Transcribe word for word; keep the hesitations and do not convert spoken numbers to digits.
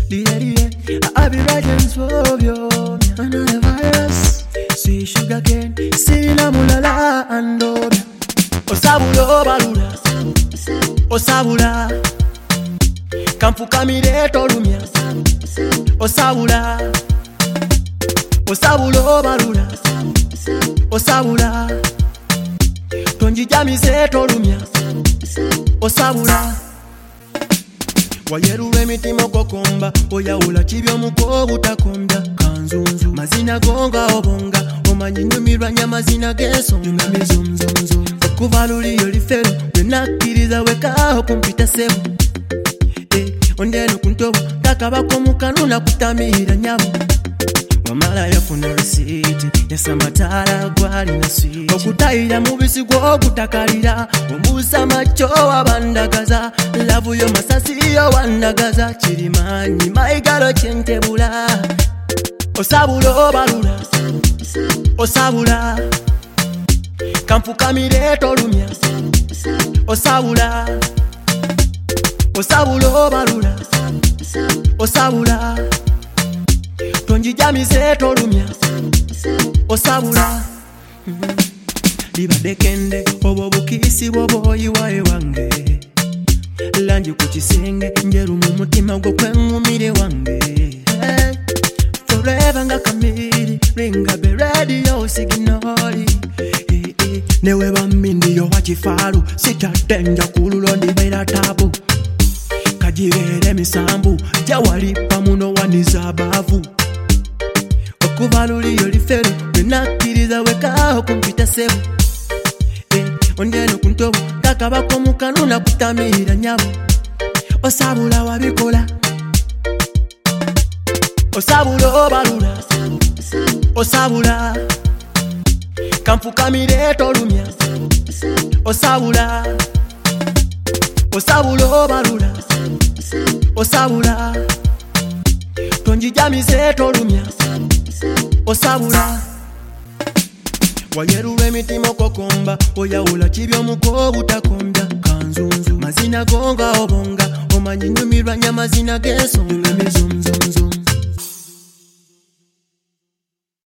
I'll be writing for you. Another virus. Sweet sugar cane. Sina mulala andobia. Osabulo balula. Osabula. Kampuka mireto lumia. Osabula. Osabulo balula. Osabula. Tonji jamise tolumia. Osabula. Wayerule mitima kokomba. Oyaula chibyo muko butakonda. Kanzunzu mazina gonga obonga. Omanyi nyumirwa nyamazina geso. Nyungami zumzumzu. Okuvaluli yolifero. Wenakiriza wekaho kumpita sebo. Eh, ondeno kuntobo. Takabako mukanuna kutamira nyabo. Wamala yafuna receipt. Yasamatala gwali na sweet. Okutayira mubisi gwo okutakalira. Ombusa macho wabandagaza. Lavu yo masasi yo wandagaza. Chirimanyi maigalo chentebula. Osabulo balula. Osabula. Kampuka mireto lumia. Osabula. Osabulo balula. Osabula. Tonji jamise tolumia. Osabula. Liba dekende. Obo bukisi bobo iwae wange. Lanji kuchisenge. Njeru mumutima gwo kwengumire wange. Hey. Forever nga kamiri. Ringa be radio signori. Hey, hey. Newe bamindi yo wachifaru. Sita tenja kululo ndi beira tabu. Kajirere misambu. Jawalipa muno waniza bavu. Okuvaluli yolifero. Wenakiriza wekaho kumpita sebo. Eh, ondeno kuntobo. Takabako mukanuna kutamira nyabo. Osabula wabikola. Osabulo balula. Osabula. Kampuka mireto lumia. Osabula. Osabulo balula. Osabula. Tonji jamise tolumia. Osabula. Wayerule mitima kokomba. Oyaula chibyo muko butakonda. Kanzunzu mazina gonga obonga. Omanyi nyumirwa nyamazina geso. Nyungami zumzumzum.